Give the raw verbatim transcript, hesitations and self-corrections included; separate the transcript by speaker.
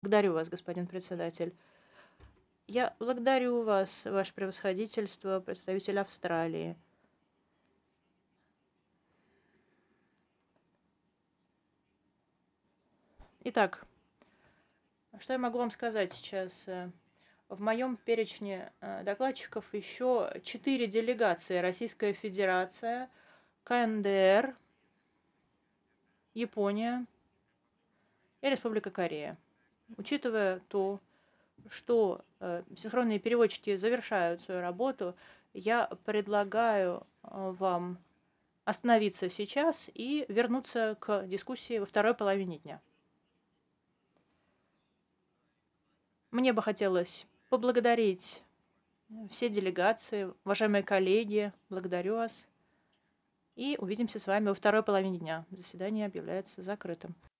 Speaker 1: Благодарю вас, господин председатель. Я благодарю вас, ваше превосходительство, представитель Австралии. Итак, что я могу вам сказать сейчас? Э, В моем перечне э, докладчиков еще четыре делегации: Российская Федерация, КНДР, Япония и Республика Корея. Учитывая то, что э, синхронные переводчики завершают свою работу, я предлагаю э, вам остановиться сейчас и вернуться к дискуссии во второй половине дня. Мне бы хотелось поблагодарить все делегации, уважаемые коллеги, благодарю вас. И увидимся с вами во второй половине дня. Заседание объявляется закрытым.